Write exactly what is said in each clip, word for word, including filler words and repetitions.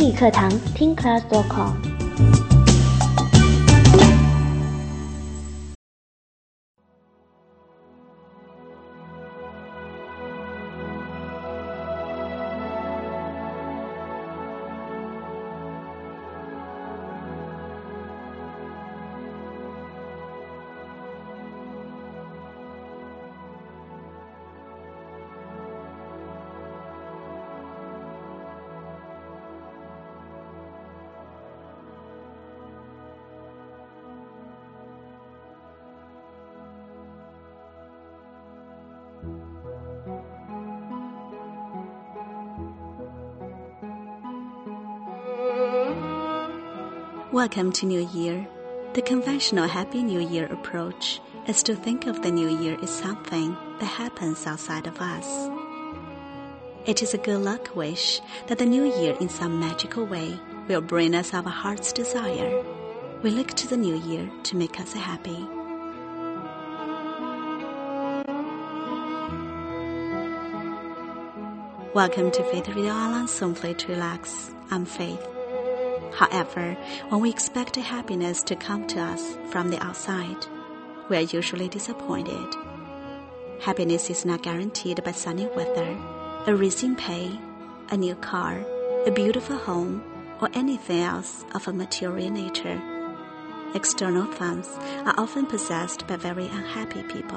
理课堂听 class 点 com。 Welcome to New Year. The conventional Happy New Year approach is to think of the New Year as something that happens outside of us. It is a good luck wish that the New Year in some magical way will bring us our heart's desire. We look to the New Year to make us happy. Welcome to Faith Radio Online Simply to Relax. I'm Faith. However, when we expect happiness to come to us from the outside, we are usually disappointed. Happiness is not guaranteed by sunny weather, a raising pay, a new car, a beautiful home, or anything else of a material nature. External things are often possessed by very unhappy people.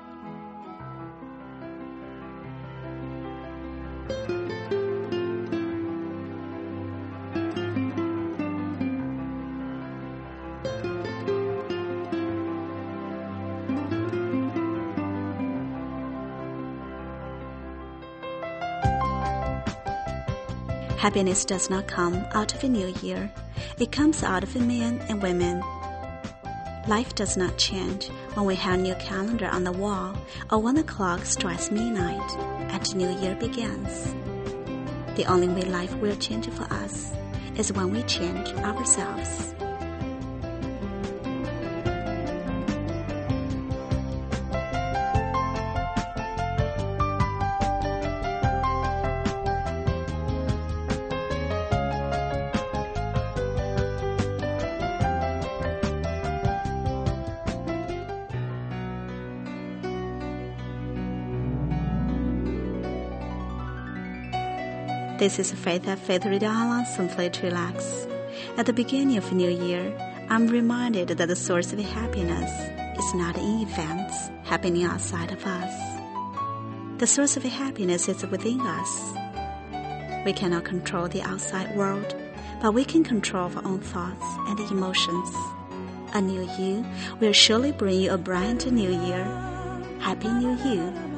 Happiness does not come out of a new year. It comes out of men and women. Life does not change when we have a new calendar on the wall or when the clock strikes midnight and the new year begins. The only way life will change for us is when we change ourselves. This is Faith at Faith Radio Online Simply to Relax. At the beginning of a new year, I'm reminded that the source of happiness is not in events happening outside of us. The source of happiness is within us. We cannot control the outside world, but we can control our own thoughts and emotions. A new year will surely bring you a bright new year. Happy New Year!